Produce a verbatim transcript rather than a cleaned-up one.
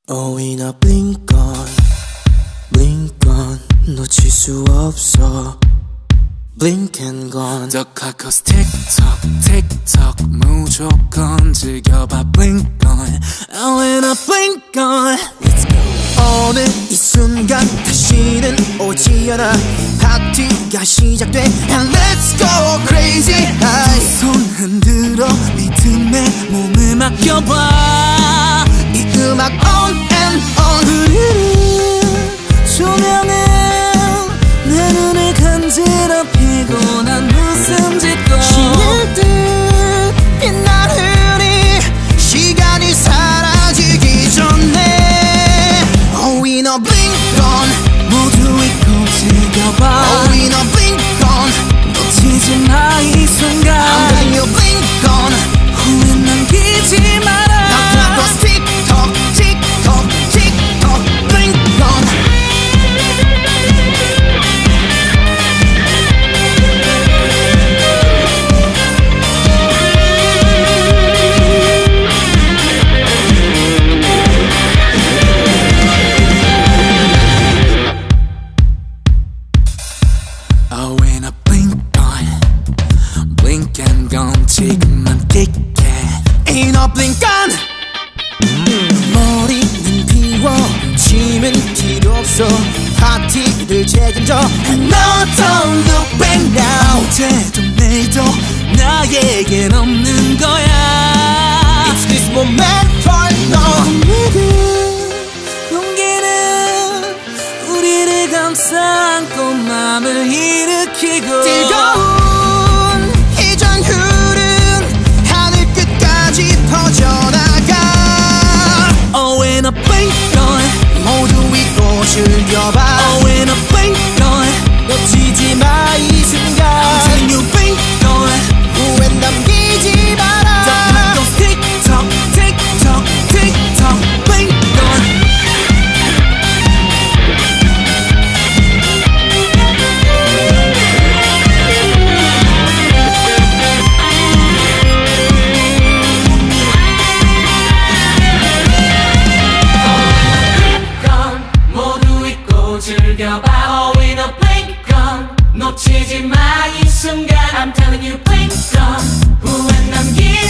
오이나 blink on blink on 놓칠 수 없어 blink and gone 더 카카오스 틱톡 틱톡 무조건 즐겨봐 blink on 오이나 blink on Let's go 오늘 이 순간 다시는 오지 않아 파티가 시작돼 And let's go crazy 손 흔들어 믿음에 몸을 맡겨봐 이 음악 on and on 조명은 내 눈을 간지러 피곤한 웃음 짓고 신을 듯 빛나는 이 시간이 사라지기 전에 Oh we no blink on 모두 잊고 즐겨봐 Oh we no blink on 놓치지 마 이 순간 I'm telling you blink on 후회 남기지 마라 Now clock tick tock tick tock tick tock blink on Oh when I blink on blink and gone 지금만 끽해 Ain't no blink on 머리는 비워짐은 필요 없어 파티를 책임져 And no don't look back now 어제도 내일도 나에겐 없는 거야 It's this moment for now 용기는 우리를 감싸 안고 맘을 일으키고 뜨거운 이 전율은 하늘 끝까지 퍼져나가 Oh when I blink on 모두 잊고 즐겨봐 Oh when I blink on 놓치지 마 이 순간 I'm telling you blink on 후회 남기지 마라 더 틱톡 틱톡 틱톡 blink on 즐겨봐 Oh in a blink on 놓치지 마 이 순간 I'm telling you blink on 후회 남기